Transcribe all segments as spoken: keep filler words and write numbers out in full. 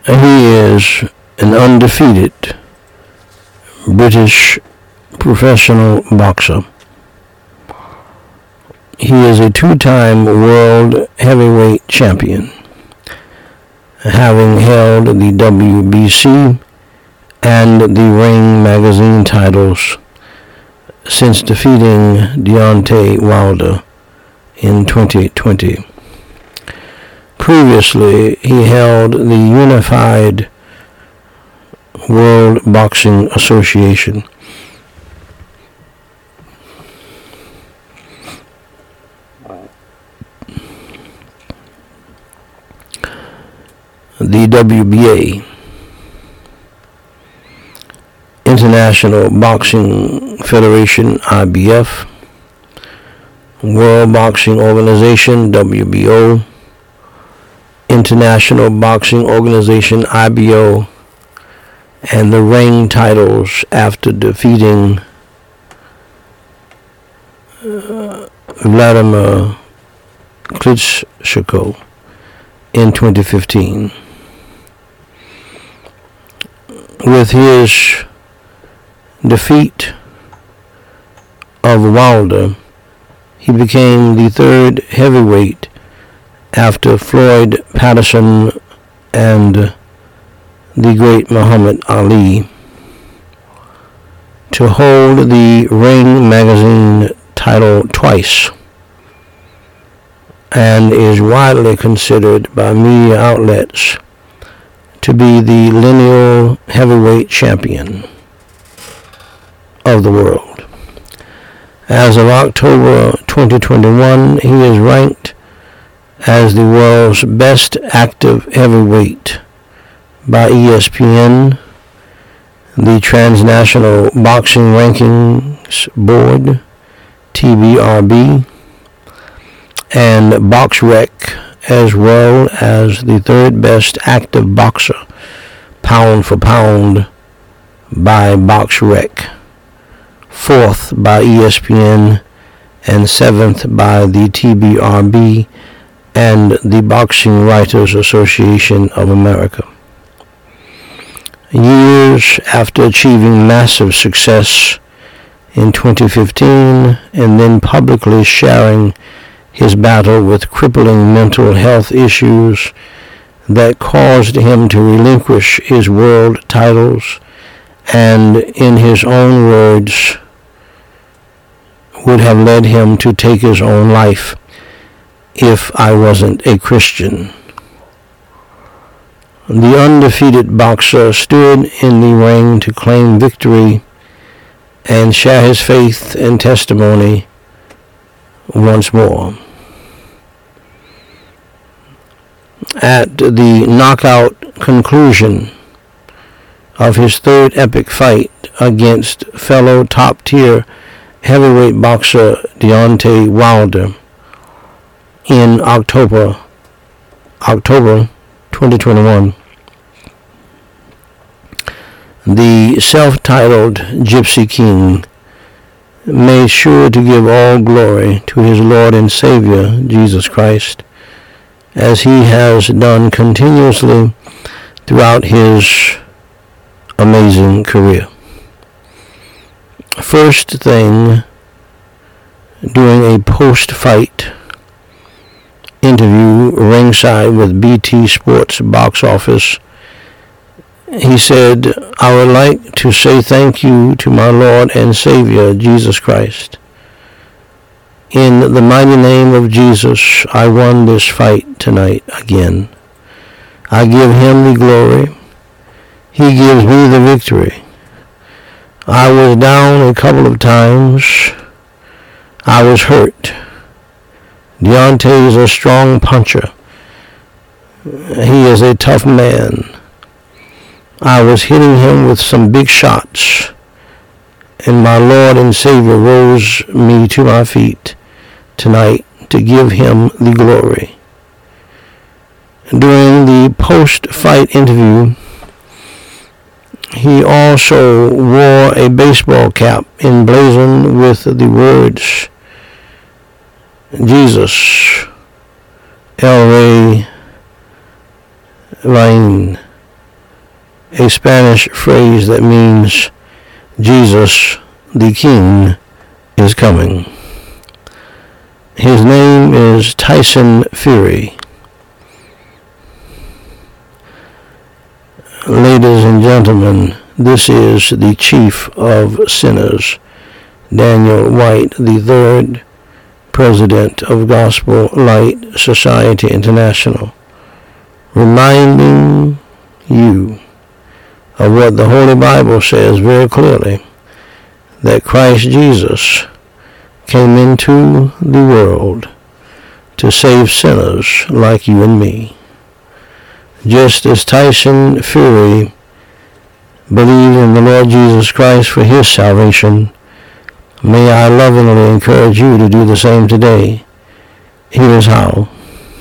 He is an undefeated British professional boxer. He is a two-time world heavyweight champion, having held the W B C and the Ring magazine titles since defeating Deontay Wilder in twenty twenty. Previously, he held the Unified World Boxing Association. The W B A, International Boxing Federation, I B F, World Boxing Organization, W B O, International Boxing Organization, I B O, and the Ring titles after defeating uh, Vladimir Klitschko in twenty fifteen. With his defeat of Wilder, he became the third heavyweight after Floyd Patterson and the great Muhammad Ali to hold the Ring magazine title twice, and is widely considered by media outlets to be the lineal heavyweight champion of the world. As of October twenty twenty-one, he is ranked as the world's best active heavyweight by E S P N, the Transnational Boxing Rankings Board, T B R B, and BoxRec, as well as the third best active boxer, pound for pound, by BoxRec, fourth by E S P N, and seventh by the T B R B and the Boxing Writers Association of America. Years after achieving massive success in twenty fifteen and then publicly sharing his battle with crippling mental health issues that caused him to relinquish his world titles and, in his own words, would have led him to take his own life if I wasn't a Christian. The undefeated boxer stood in the ring to claim victory and share his faith and testimony once more. At the knockout conclusion of his third epic fight against fellow top-tier heavyweight boxer Deontay Wilder in October, October twenty twenty-one, the self-titled Gypsy King made sure to give all glory to his Lord and Savior, Jesus Christ, as he has done continuously throughout his amazing career. First thing, during a post-fight interview ringside with B T Sports Box Office, he said, "I would like to say thank you to my Lord and Savior, Jesus Christ. In the mighty name of Jesus, I won this fight tonight again. I give him the glory. He gives me the victory. I was down a couple of times. I was hurt. Deontay is a strong puncher. He is a tough man. I was hitting him with some big shots, and my Lord and Savior rose me to my feet tonight to give him the glory." During the post-fight interview, he also wore a baseball cap emblazoned with the words, "Jesus, El Rey, Vain," a Spanish phrase that means Jesus the King is coming. His name is Tyson Fury. Ladies and gentlemen, this is the chief of sinners, Daniel White the third, president of Gospel Light Society International, reminding you of what the Holy Bible says very clearly, that Christ Jesus came into the world to save sinners like you and me. Just as Tyson Fury believed in the Lord Jesus Christ for his salvation, may I lovingly encourage you to do the same today. Here's how.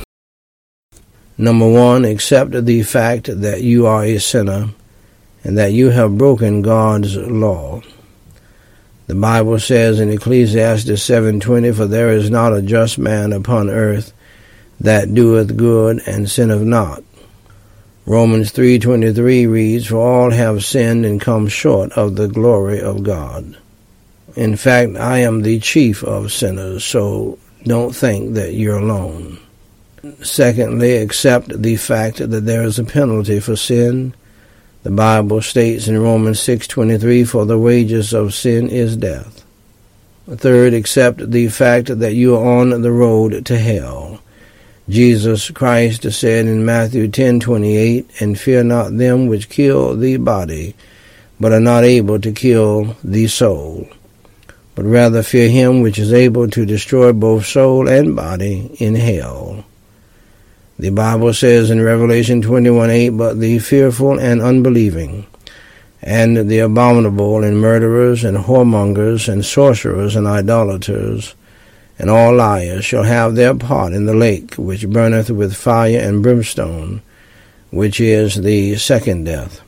Number one, accept the fact that you are a sinner and that you have broken God's law. The Bible says in Ecclesiastes seven twenty, "For there is not a just man upon earth that doeth good and sinneth not." Romans three twenty-three reads, "For all have sinned and come short of the glory of God." In fact, I am the chief of sinners, so don't think that you're alone. Secondly, accept the fact that there is a penalty for sin. The Bible states in Romans six twenty-three, "For the wages of sin is death." Third, accept the fact that you are on the road to hell. Jesus Christ said in Matthew ten twenty-eight, "And fear not them which kill the body, but are not able to kill the soul, but rather fear him which is able to destroy both soul and body in hell." The Bible says in Revelation twenty-one eight, "But the fearful and unbelieving, and the abominable, and murderers, and whoremongers, and sorcerers, and idolaters, and all liars shall have their part in the lake which burneth with fire and brimstone, which is the second death."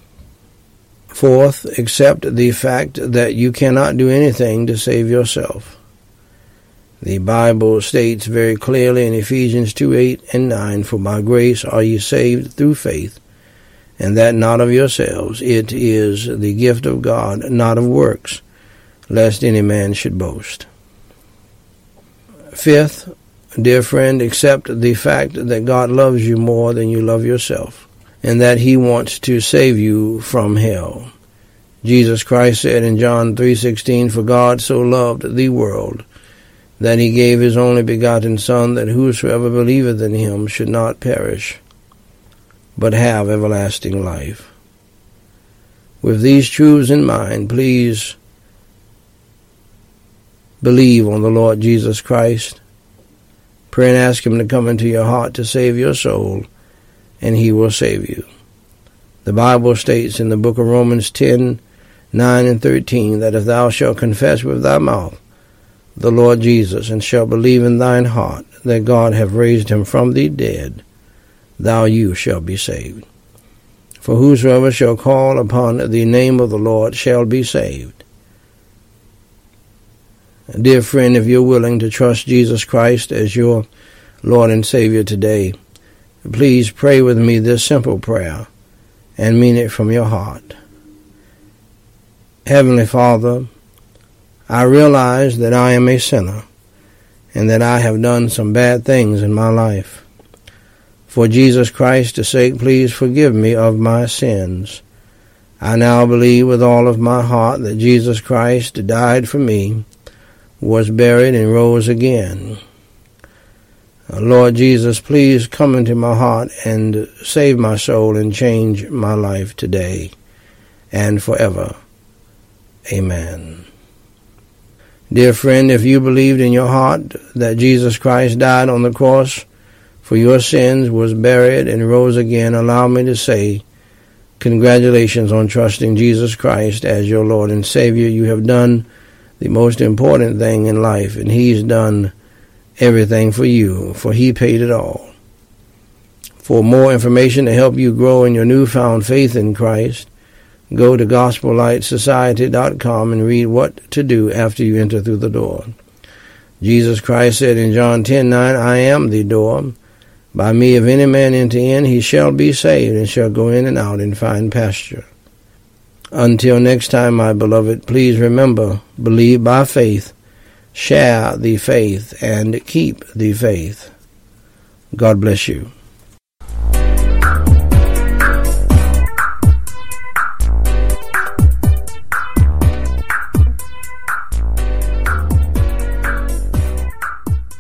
Fourth, accept the fact that you cannot do anything to save yourself. The Bible states very clearly in Ephesians two eight and nine, "For by grace are ye saved through faith, and that not of yourselves. It is the gift of God, not of works, lest any man should boast." Fifth, dear friend, accept the fact that God loves you more than you love yourself, and that he wants to save you from hell. Jesus Christ said in John three sixteen, "For God so loved the world, that he gave his only begotten Son, that whosoever believeth in him should not perish, but have everlasting life." With these truths in mind, please believe on the Lord Jesus Christ. Pray and ask him to come into your heart to save your soul, and he will save you. The Bible states in the book of Romans ten nine and thirteen, that if thou shalt confess with thy mouth the Lord Jesus, and shalt believe in thine heart that God hath raised him from the dead, thou you shalt be saved. For whosoever shall call upon the name of the Lord shall be saved. Dear friend, if you're willing to trust Jesus Christ as your Lord and Savior today, please pray with me this simple prayer and mean it from your heart. Heavenly Father, I realize that I am a sinner and that I have done some bad things in my life. For Jesus Christ's sake, please forgive me of my sins. I now believe with all of my heart that Jesus Christ died for me, was buried, and rose again. Lord Jesus, please come into my heart and save my soul and change my life today and forever. Amen. Dear friend, if you believed in your heart that Jesus Christ died on the cross for your sins, was buried, and rose again, allow me to say, congratulations on trusting Jesus Christ as your Lord and Savior. You have done the most important thing in life, and he's done everything for you, for he paid it all. For more information to help you grow in your newfound faith in Christ, go to gospel light society dot com and read what to do after you enter through the door. Jesus Christ said in John ten nine, "I am the door. By me, if any man enter in, he shall be saved, and shall go in and out and find pasture. Until next time, my beloved, please remember, believe by faith, share the faith, and keep the faith. God bless you.